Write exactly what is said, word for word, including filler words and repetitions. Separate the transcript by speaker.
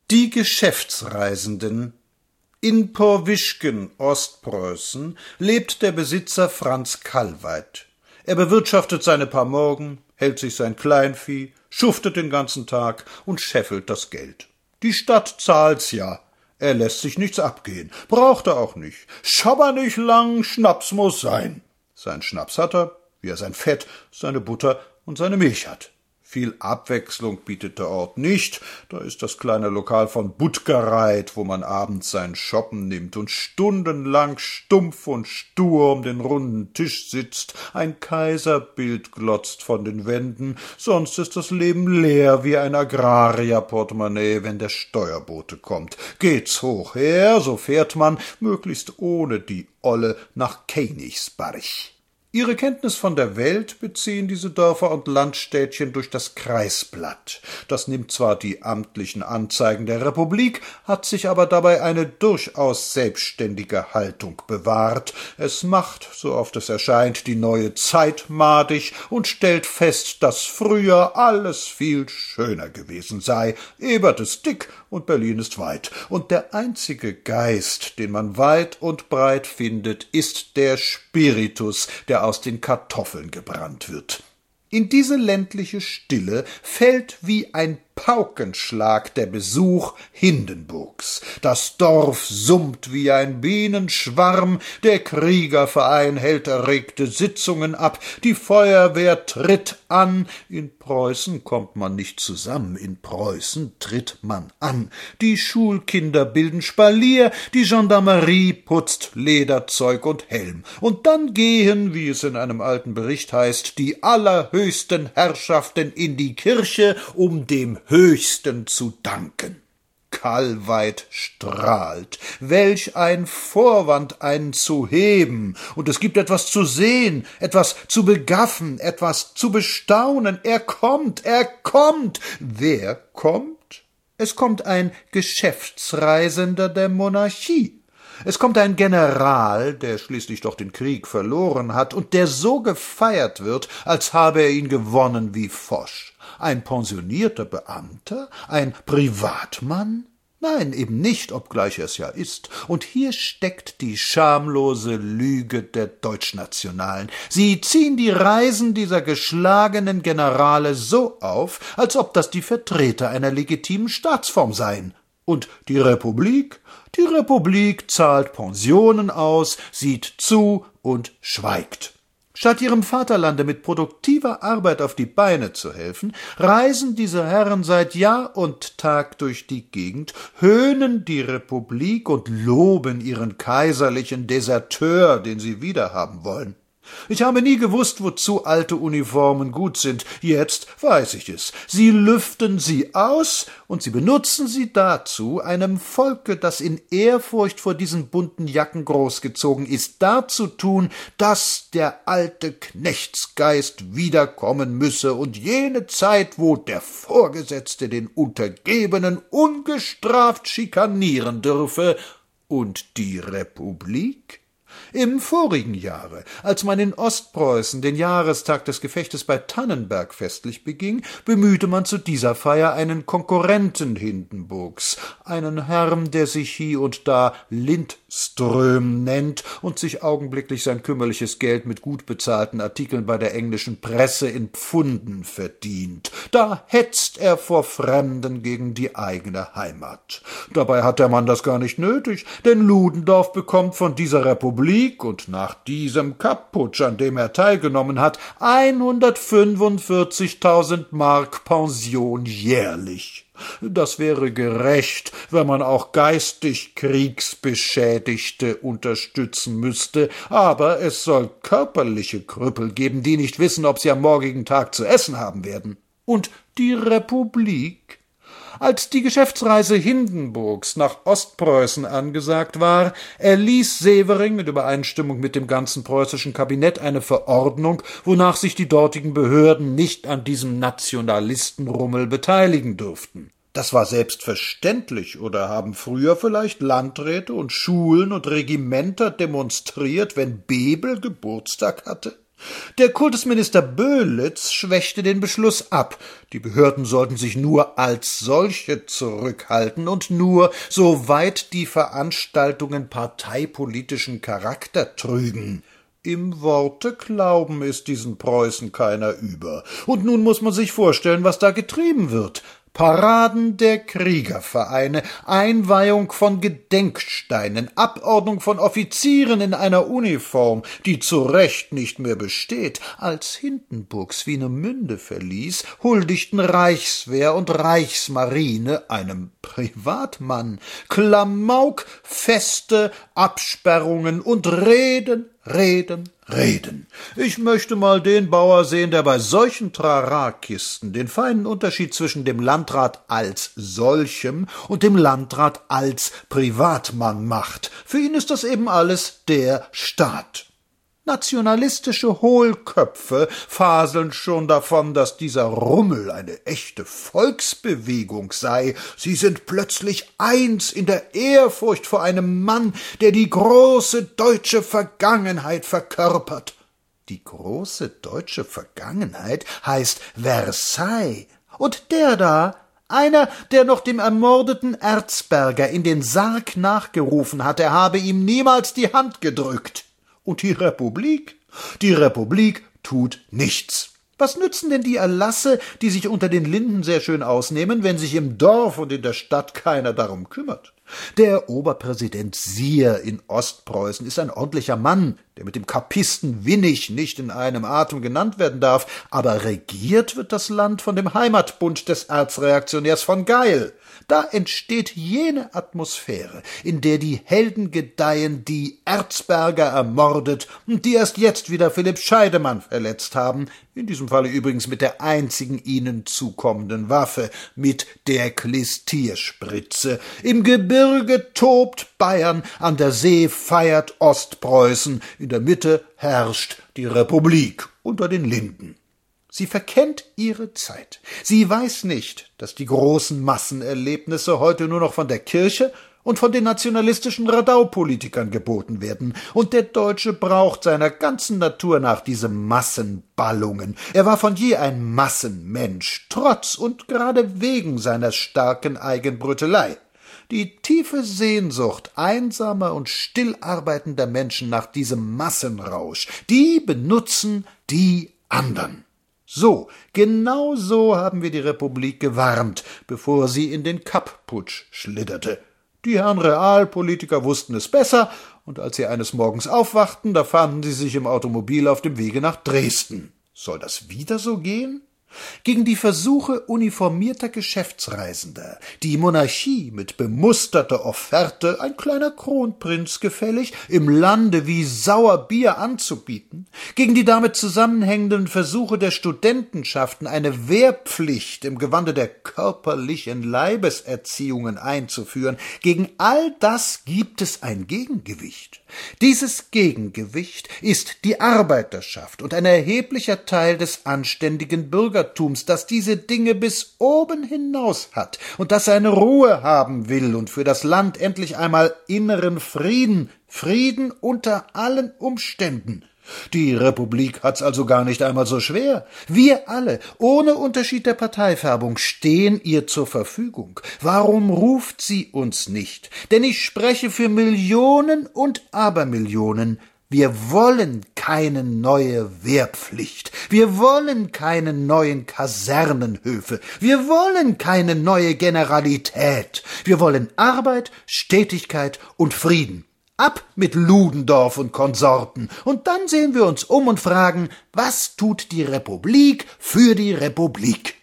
Speaker 1: Die Geschäftsreisenden. In Porwischken, Ostpreußen, lebt der Besitzer Franz Kallweit. Er bewirtschaftet seine paar Morgen, hält sich sein Kleinvieh, schuftet den ganzen Tag und scheffelt das Geld. Die Stadt zahlt's ja. Er lässt sich nichts abgehen, braucht er auch nicht. Schabber nicht lang, Schnaps muss sein. Sein Schnaps hat er, wie er sein Fett, seine Butter und seine Milch hat. Viel Abwechslung bietet der Ort nicht, da ist das kleine Lokal von Buttgereit, wo man abends sein Schoppen nimmt und stundenlang stumpf und stur um den runden Tisch sitzt, ein Kaiserbild glotzt von den Wänden, sonst ist das Leben leer wie ein Agrarierportemonnaie, wenn der Steuerbote kommt. Geht's hoch her, so fährt man, möglichst ohne die Olle, nach Königsberg. Ihre Kenntnis von der Welt beziehen diese Dörfer und Landstädtchen durch das Kreisblatt. Das nimmt zwar die amtlichen Anzeigen der Republik, hat sich aber dabei eine durchaus selbstständige Haltung bewahrt. Es macht, so oft es erscheint, die neue Zeit madig und stellt fest, dass früher alles viel schöner gewesen sei. Ebert ist dick und Berlin ist weit. Und der einzige Geist, den man weit und breit findet, ist der Spiritus, der aus den Kartoffeln gebrannt wird. In diese ländliche Stille fällt wie ein Paukenschlag der Besuch Hindenburgs. Das Dorf summt wie ein Bienenschwarm, der Kriegerverein hält erregte Sitzungen ab, die Feuerwehr tritt an. In Preußen kommt man nicht zusammen, in Preußen tritt man an. Die Schulkinder bilden Spalier, die Gendarmerie putzt Lederzeug und Helm. Und dann gehen, wie es in einem alten Bericht heißt, die allerhöchsten Herrschaften in die Kirche, um dem Höchsten zu danken. Kallweit strahlt. Welch ein Vorwand, einen zu heben. Und es gibt etwas zu sehen, etwas zu begaffen, etwas zu bestaunen. Er kommt, er kommt. Wer kommt? Es kommt ein Geschäftsreisender der Monarchie. Es kommt ein General, der schließlich doch den Krieg verloren hat und der so gefeiert wird, als habe er ihn gewonnen wie Foch. Ein pensionierter Beamter? Ein Privatmann? Nein, eben nicht, obgleich er es ja ist. Und hier steckt die schamlose Lüge der Deutschnationalen. Sie ziehen die Reisen dieser geschlagenen Generale so auf, als ob das die Vertreter einer legitimen Staatsform seien. Und die Republik? Die Republik zahlt Pensionen aus, sieht zu und schweigt. Statt ihrem Vaterlande mit produktiver Arbeit auf die Beine zu helfen, reisen diese Herren seit Jahr und Tag durch die Gegend, höhnen die Republik und loben ihren kaiserlichen Deserteur, den sie wiederhaben wollen. Ich habe nie gewusst, wozu alte Uniformen gut sind. Jetzt weiß ich es. Sie lüften sie aus und sie benutzen sie dazu, einem Volke, das in Ehrfurcht vor diesen bunten Jacken großgezogen ist, darzutun, dass der alte Knechtsgeist wiederkommen müsse und jene Zeit, wo der Vorgesetzte den Untergebenen ungestraft schikanieren dürfe. Und die Republik? Im vorigen Jahre, als man in Ostpreußen den Jahrestag des Gefechtes bei Tannenberg festlich beging, bemühte man zu dieser Feier einen Konkurrenten Hindenburgs, einen Herrn, der sich hie und da Lindström nennt und sich augenblicklich sein kümmerliches Geld mit gut bezahlten Artikeln bei der englischen Presse in Pfunden verdient. Da hetzt er vor Fremden gegen die eigene Heimat. Dabei hat der Mann das gar nicht nötig, denn Ludendorff bekommt von dieser Republik und nach diesem Kapp-Putsch, an dem er teilgenommen hat, hundertfünfundvierzigtausend Mark Pension jährlich. Das wäre gerecht, wenn man auch geistig Kriegsbeschädigte unterstützen müsste, aber es soll körperliche Krüppel geben, die nicht wissen, ob sie am morgigen Tag zu essen haben werden. Und die Republik? Als die Geschäftsreise Hindenburgs nach Ostpreußen angesagt war, erließ Severing in Übereinstimmung mit dem ganzen preußischen Kabinett eine Verordnung, wonach sich die dortigen Behörden nicht an diesem Nationalistenrummel beteiligen durften. Das war selbstverständlich, oder haben früher vielleicht Landräte und Schulen und Regimenter demonstriert, wenn Bebel Geburtstag hatte? Der Kultusminister Böhlitz schwächte den Beschluss ab. Die Behörden sollten sich nur als solche zurückhalten und nur, soweit die Veranstaltungen parteipolitischen Charakter trügen. Im Worte glauben ist diesen Preußen keiner über. Und nun muss man sich vorstellen, was da getrieben wird. Paraden der Kriegervereine, Einweihung von Gedenksteinen, Abordnung von Offizieren in einer Uniform, die zu Recht nicht mehr besteht, als Hindenburg Swinemünde verließ, huldigten Reichswehr und Reichsmarine einem Privatmann, Klamauk, Feste, Absperrungen und Reden, Reden, Reden. Ich möchte mal den Bauer sehen, der bei solchen Trara-Kisten den feinen Unterschied zwischen dem Landrat als solchem und dem Landrat als Privatmann macht. Für ihn ist das eben alles der Staat. Nationalistische Hohlköpfe faseln schon davon, dass dieser Rummel eine echte Volksbewegung sei. Sie sind plötzlich eins in der Ehrfurcht vor einem Mann, der die große deutsche Vergangenheit verkörpert. Die große deutsche Vergangenheit heißt Versailles. Und der da, einer, der noch dem ermordeten Erzberger in den Sarg nachgerufen hat, er habe ihm niemals die Hand gedrückt. Und die Republik? Die Republik tut nichts. Was nützen denn die Erlasse, die sich unter den Linden sehr schön ausnehmen, wenn sich im Dorf und in der Stadt keiner darum kümmert? Der Oberpräsident Sier in Ostpreußen ist ein ordentlicher Mann, der mit dem Kappisten Winnig nicht in einem Atem genannt werden darf, aber regiert wird das Land von dem Heimatbund des Erzreaktionärs von Geil. Da entsteht jene Atmosphäre, in der die Helden gedeihen, die Erzberger ermordet und die erst jetzt wieder Philipp Scheidemann verletzt haben, in diesem Falle übrigens mit der einzigen ihnen zukommenden Waffe, mit der Klistierspritze. Im Gebirge tobt Bayern, an der See feiert Ostpreußen, in der Mitte herrscht die Republik unter den Linden. Sie verkennt ihre Zeit. Sie weiß nicht, dass die großen Massenerlebnisse heute nur noch von der Kirche und von den nationalistischen Radaupolitikern geboten werden. Und der Deutsche braucht seiner ganzen Natur nach diese Massenballungen. Er war von je ein Massenmensch, trotz und gerade wegen seiner starken Eigenbrüttelei. Die tiefe Sehnsucht einsamer und still arbeitender Menschen nach diesem Massenrausch, die benutzen die anderen. So, genau so haben wir die Republik gewarnt, bevor sie in den Kapp-Putsch schlitterte. Die Herren Realpolitiker wussten es besser, und als sie eines Morgens aufwachten, da fanden sie sich im Automobil auf dem Wege nach Dresden. Soll das wieder so gehen? Gegen die Versuche uniformierter Geschäftsreisender, die Monarchie mit bemusterter Offerte, ein kleiner Kronprinz gefällig, im Lande wie Sauerbier anzubieten, gegen die damit zusammenhängenden Versuche der Studentenschaften, eine Wehrpflicht im Gewande der körperlichen Leibeserziehungen einzuführen, gegen all das gibt es ein Gegengewicht. Dieses Gegengewicht ist die Arbeiterschaft und ein erheblicher Teil des anständigen Bürgertums, das diese Dinge bis oben hinaus hat und das seine Ruhe haben will und für das Land endlich einmal inneren Frieden, Frieden unter allen Umständen. Die Republik hat's also gar nicht einmal so schwer. Wir alle, ohne Unterschied der Parteifärbung, stehen ihr zur Verfügung. Warum ruft sie uns nicht? Denn ich spreche für Millionen und Abermillionen. Wir wollen keine neue Wehrpflicht. Wir wollen keine neuen Kasernenhöfe. Wir wollen keine neue Generalität. Wir wollen Arbeit, Stetigkeit und Frieden. Ab mit Ludendorff und Konsorten. Und dann sehen wir uns um und fragen, was tut die Republik für die Republik?